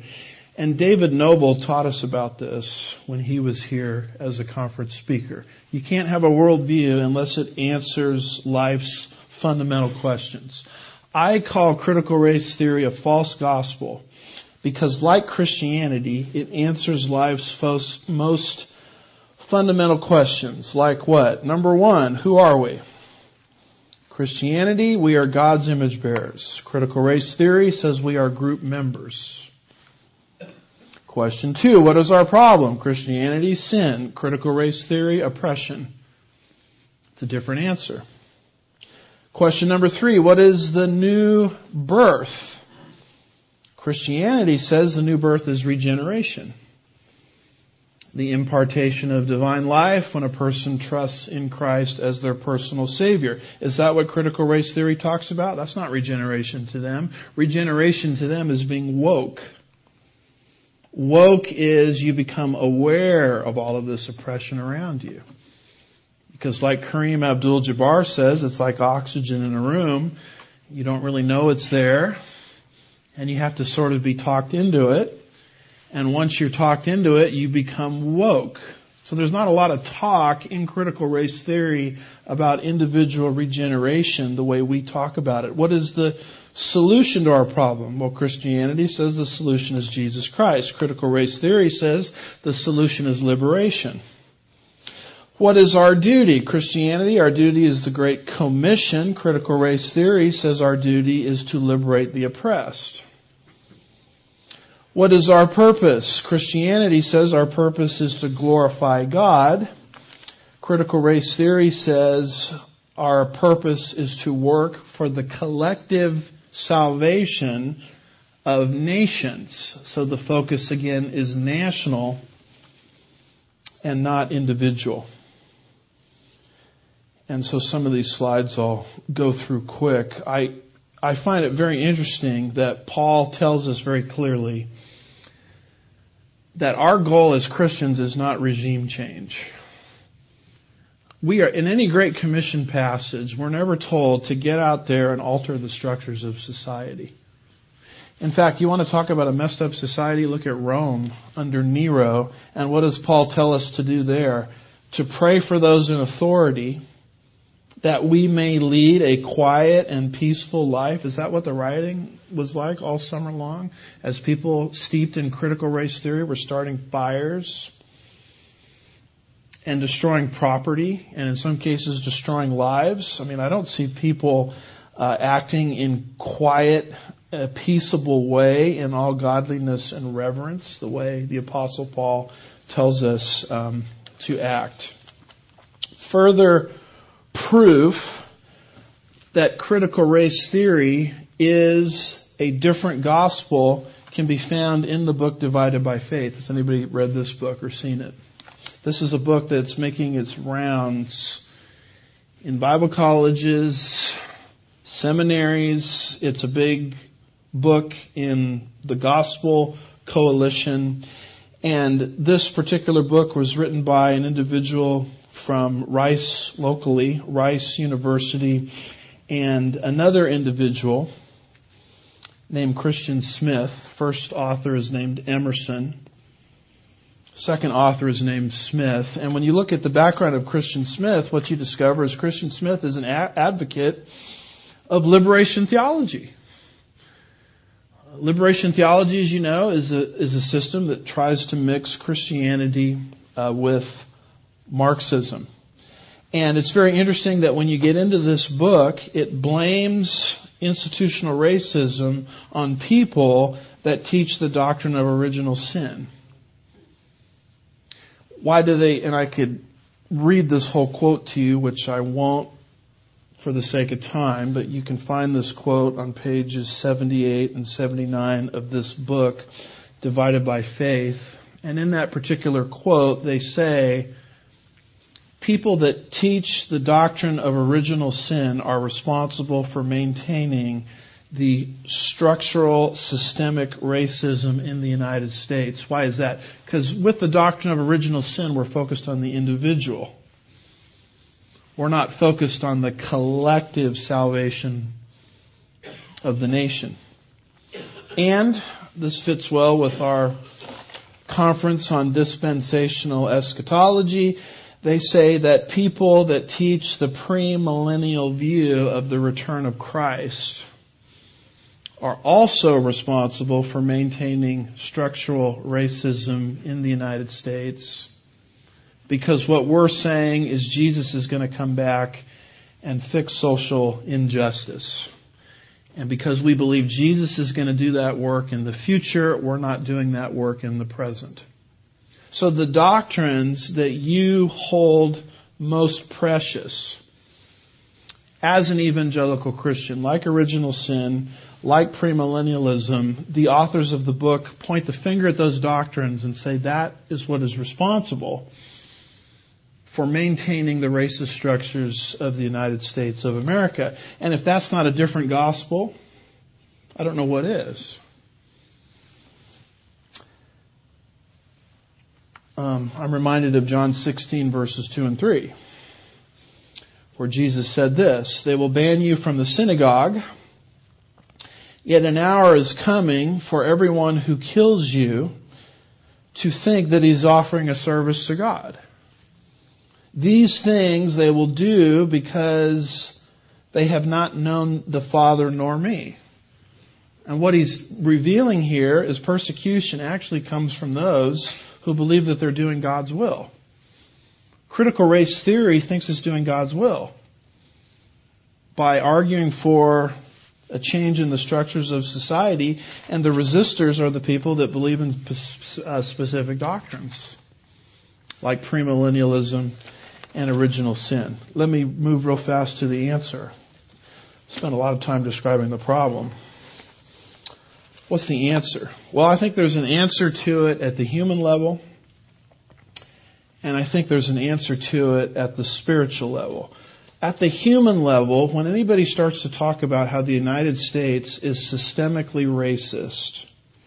And David Noble taught us about this when he was here as a conference speaker. You can't have a worldview unless it answers life's fundamental questions. I call critical race theory a false gospel because, like Christianity, it answers life's most fundamental questions. Like what? Number one, who are we? Christianity, we are God's image bearers. Critical race theory says we are group members. Question two, what is our problem? Christianity, sin. Critical race theory, oppression. It's a different answer. Question number three, what is the new birth? Christianity says the new birth is regeneration. The impartation of divine life when a person trusts in Christ as their personal Savior. Is that what critical race theory talks about? That's not regeneration to them. Regeneration to them is being woke. Woke is you become aware of all of this oppression around you. Because like Kareem Abdul-Jabbar says, it's like oxygen in a room. You don't really know it's there. And you have to sort of be talked into it. And once you're talked into it, you become woke. So there's not a lot of talk in critical race theory about individual regeneration the way we talk about it. What is the solution to our problem? Well, Christianity says the solution is Jesus Christ. Critical race theory says the solution is liberation. What is our duty? Christianity, our duty is the Great Commission. Critical race theory says our duty is to liberate the oppressed. What is our purpose? Christianity says our purpose is to glorify God. Critical race theory says our purpose is to work for the collective salvation of nations. So the focus again is national and not individual. And so some of these slides I'll go through quick. I find it very interesting that Paul tells us very clearly that our goal as Christians is not regime change. We are, in any Great Commission passage, we're never told to get out there and alter the structures of society. In fact, you want to talk about a messed up society? Look at Rome under Nero. And what does Paul tell us to do there? To pray for those in authority that we may lead a quiet and peaceful life. Is that what the rioting was like all summer long? As people steeped in critical race theory were starting fires and destroying property, and in some cases destroying lives. I mean, I don't see people acting in quiet, peaceable way in all godliness and reverence, the way the Apostle Paul tells us to act. Further proof that critical race theory is a different gospel can be found in the book Divided by Faith. Has anybody read this book or seen it? This is a book that's making its rounds in Bible colleges, seminaries. It's a big book in the Gospel Coalition. And this particular book was written by an individual from Rice locally, Rice University, and another individual named Christian Smith. First author is named Emerson. Second author is named Smith. And when you look at the background of Christian Smith, what you discover is Christian Smith is an advocate of liberation theology. Liberation theology, as you know, is a system that tries to mix Christianity with Marxism. And it's very interesting that when you get into this book, it blames institutional racism on people that teach the doctrine of original sin. Why do they, and I could read this whole quote to you, which I won't for the sake of time, but you can find this quote on pages 78 and 79 of this book, Divided by Faith. And in that particular quote, they say, people that teach the doctrine of original sin are responsible for maintaining the structural systemic racism in the United States. Why is that? Because with the doctrine of original sin, we're focused on the individual. We're not focused on the collective salvation of the nation. And this fits well with our conference on dispensational eschatology. They say that people that teach the premillennial view of the return of Christ are also responsible for maintaining structural racism in the United States, because what we're saying is Jesus is going to come back and fix social injustice. And because we believe Jesus is going to do that work in the future, we're not doing that work in the present. So the doctrines that you hold most precious as an evangelical Christian, like original sin, like premillennialism, the authors of the book point the finger at those doctrines and say that is what is responsible for maintaining the racist structures of the United States of America. And if that's not a different gospel, I don't know what is. I'm reminded of John 16 verses 2 and 3, where Jesus said this, "They will ban you from the synagogue, yet an hour is coming for everyone who kills you to think that he's offering a service to God. These things they will do because they have not known the Father nor me." And what he's revealing here is persecution actually comes from those who believe that they're doing God's will. Critical race theory thinks it's doing God's will by arguing for a change in the structures of society, and the resistors are the people that believe in specific doctrines, like premillennialism and original sin. Let me move real fast to the answer. Spent a lot of time describing the problem. What's the answer? Well, I think there's an answer to it at the human level, and I think there's an answer to it at the spiritual level. At the human level, when anybody starts to talk about how the United States is systemically racist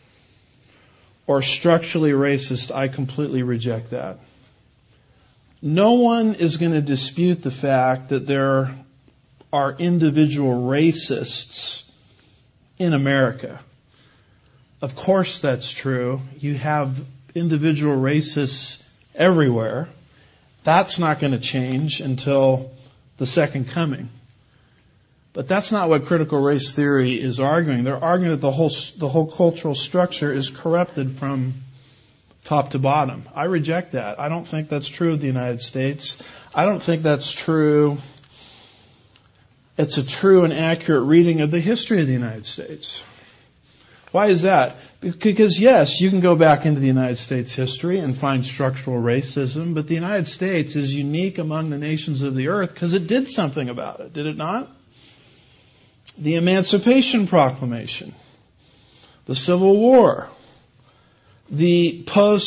or structurally racist, I completely reject that. No one is going to dispute the fact that there are individual racists in America. Of course that's true. You have individual racists everywhere. That's not going to change until the second coming. But that's not what critical race theory is arguing. They're arguing that the whole cultural structure is corrupted from top to bottom. I reject that. I don't think that's true of the United States. I don't think that's true. It's a true and accurate reading of the history of the United States. Why is that? Because yes, you can go back into the United States history and find structural racism, but the United States is unique among the nations of the earth because it did something about it, did it not? The Emancipation Proclamation, the Civil War, the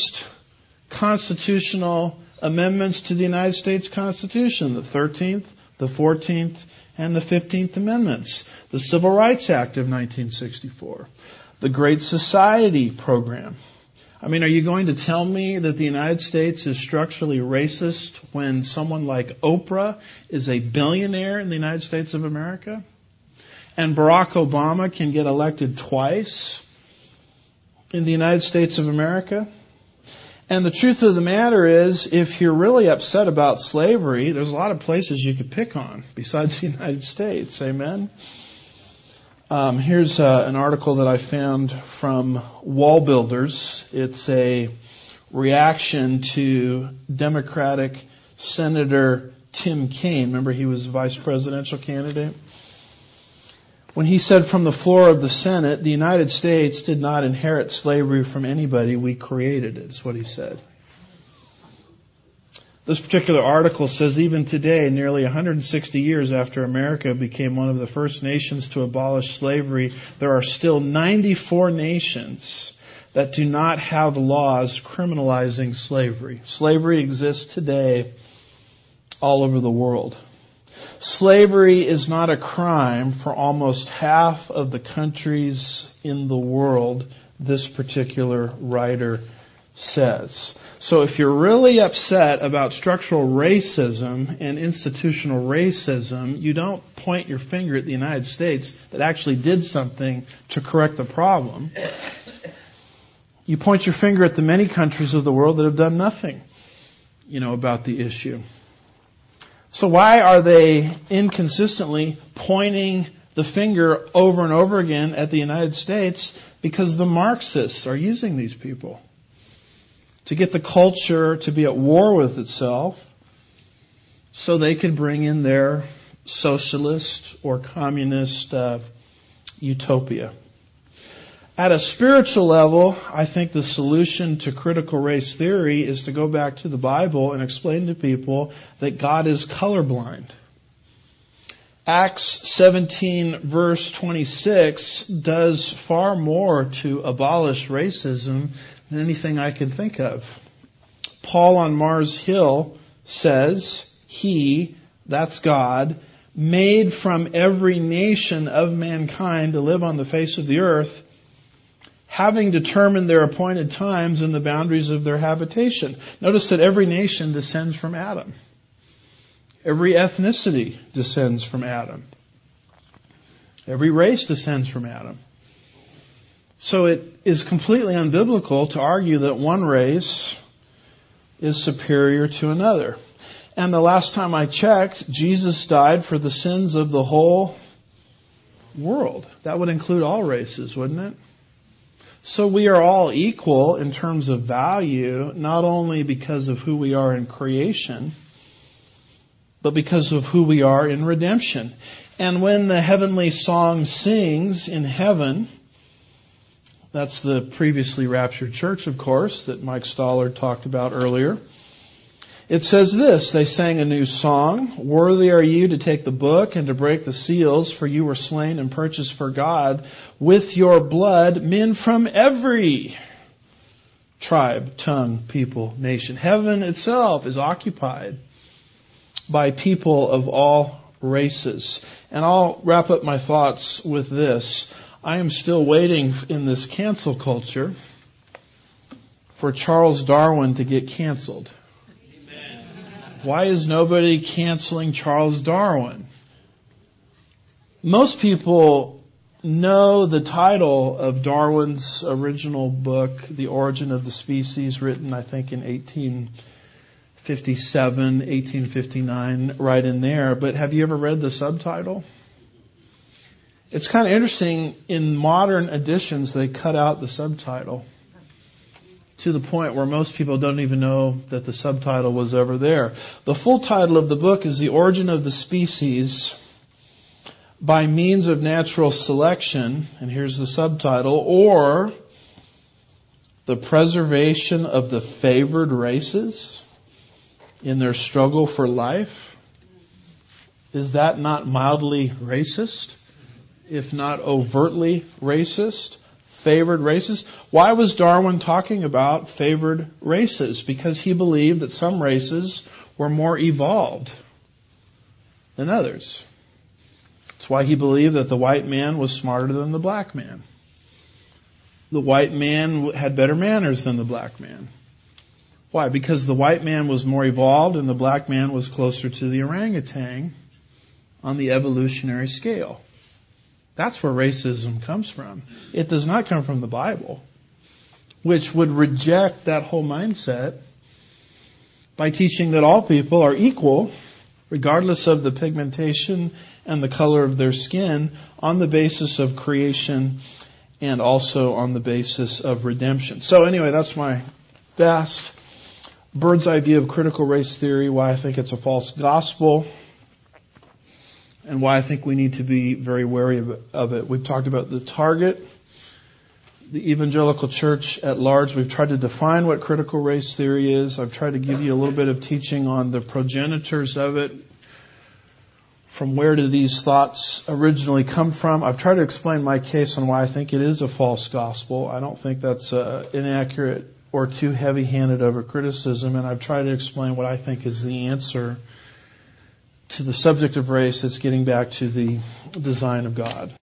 post-constitutional amendments to the United States Constitution, the 13th, the 14th, and the 15th Amendments, the Civil Rights Act of 1964, the Great Society program. I mean, are you going to tell me that the United States is structurally racist when someone like Oprah is a billionaire in the United States of America? And Barack Obama can get elected twice in the United States of America? And the truth of the matter is, if you're really upset about slavery, there's a lot of places you could pick on besides the United States. Amen? Here's an article that I found from Wall Builders. It's a reaction to Democratic Senator Tim Kaine. Remember, he was vice presidential candidate? When he said from the floor of the Senate, the United States did not inherit slavery from anybody, we created it, is what he said. This particular article says even today, nearly 160 years after America became one of the first nations to abolish slavery, there are still 94 nations that do not have laws criminalizing slavery. Slavery exists today all over the world. Slavery is not a crime for almost half of the countries in the world, this particular writer says. So if you're really upset about structural racism and institutional racism, you don't point your finger at the United States that actually did something to correct the problem. You point your finger at the many countries of the world that have done nothing, about the issue. So why are they inconsistently pointing the finger over and over again at the United States? Because the Marxists are using these people to get the culture to be at war with itself so they can bring in their socialist or communist utopia. At a spiritual level, I think the solution to critical race theory is to go back to the Bible and explain to people that God is colorblind. Acts 17 verse 26 does far more to abolish racism than anything I can think of. Paul on Mars Hill says, He, that's God, made from every nation of mankind to live on the face of the earth, having determined their appointed times and the boundaries of their habitation. Notice that every nation descends from Adam. Every ethnicity descends from Adam. Every race descends from Adam. So it is completely unbiblical to argue that one race is superior to another. And the last time I checked, Jesus died for the sins of the whole world. That would include all races, wouldn't it? So we are all equal in terms of value, not only because of who we are in creation, but because of who we are in redemption. And when the heavenly song sings in heaven, that's the previously raptured church, of course, that Mike Stollard talked about earlier. It says this, they sang a new song, worthy are you to take the book and to break the seals, for you were slain and purchased for God with your blood men from every tribe, tongue, people, nation. Heaven itself is occupied by people of all races. And I'll wrap up my thoughts with this. I am still waiting in this cancel culture for Charles Darwin to get canceled. Why is nobody canceling Charles Darwin? Most people know the title of Darwin's original book, The Origin of the Species, written I think in 1857, 1859, right in there. But have you ever read the subtitle? It's kind of interesting. In modern editions, they cut out the subtitle to the point where most people don't even know that the subtitle was ever there. The full title of the book is The Origin of the Species by Means of Natural Selection, and here's the subtitle, or The Preservation of the Favored Races in Their Struggle for Life. Is that not mildly racist, if not overtly racist? Favored races. Why was Darwin talking about favored races? Because he believed that some races were more evolved than others. That's why he believed that the white man was smarter than the black man. The white man had better manners than the black man. Why? Because the white man was more evolved and the black man was closer to the orangutan on the evolutionary scale. That's where racism comes from. It does not come from the Bible, which would reject that whole mindset by teaching that all people are equal, regardless of the pigmentation and the color of their skin, on the basis of creation and also on the basis of redemption. So anyway, that's my vast bird's eye view of critical race theory, why I think it's a false gospel, and why I think we need to be very wary of it. We've talked about the target, the evangelical church at large. We've tried to define what critical race theory is. I've tried to give you a little bit of teaching on the progenitors of it. From where do these thoughts originally come from? I've tried to explain my case on why I think it is a false gospel. I don't think that's inaccurate or too heavy-handed of a criticism, and I've tried to explain what I think is the answer to the subject of race. That's getting back to the design of God.